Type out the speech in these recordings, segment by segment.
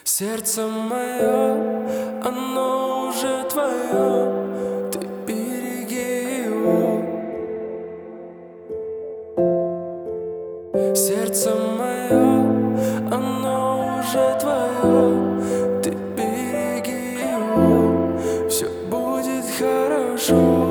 Сердце мое, оно уже твое, ты береги его. Сердце мое, оно уже твое, ты береги его. Все будет хорошо.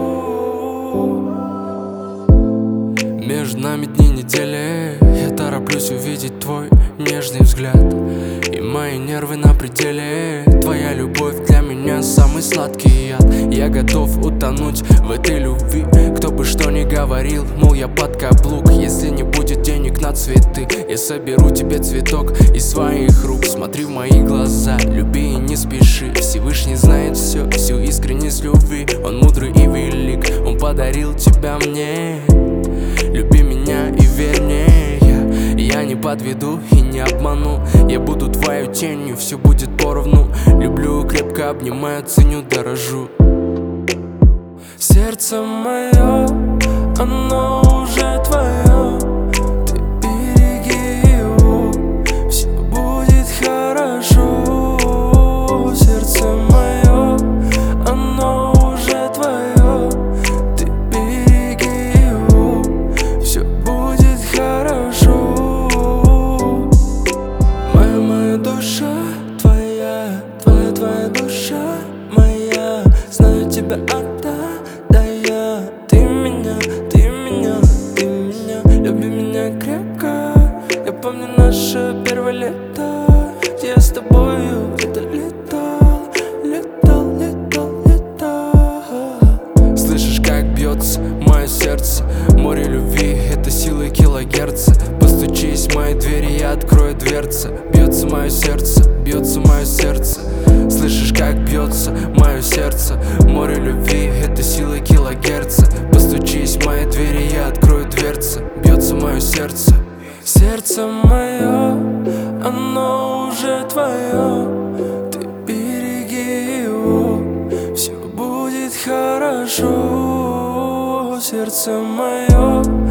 Между нами дни недели, я тороплюсь увидеть твой нежный взгляд, и мои нервы на пределе. Твоя любовь для меня самый сладкий яд. Я готов утонуть в этой любви. Кто бы что ни говорил, мол, я под каблук. Если не будет денег на цветы, я соберу тебе цветок из своих рук. Смотри в мои глаза, люби и не спеши. Всевышний знает все, всю искренность любви. Он мудрый и велик, он подарил тебя мне. Люби меня и верь мне, я не подведу и не обману. Я буду твоей тенью, все будет поровну. Люблю, крепко обнимаю, ценю, дорожу. Сердце мое, оно уже твое, ты береги его, все будет хорошо. Сердце мое, оно уже твое, ты береги его, все будет хорошо. Моя душа твоя, твоя душа моя, знаю тебя отдая. Ты меня, люби меня крепко. Я помню наше первое лето, где я с тобою где-то летал. Слышишь, как бьется мое сердце, море любви, это силы килогерца. Постучись в мои двери, я открою дверцы. Бьется мое сердце, бьется мое сердце. Слышишь, как бьется мое сердце, море любви, это силы килогерца. Постучись в мои двери, я открою дверцы. Бьется мое сердце. Сердце мое, оно уже твое, ты береги его, все будет хорошо. Сердце мое,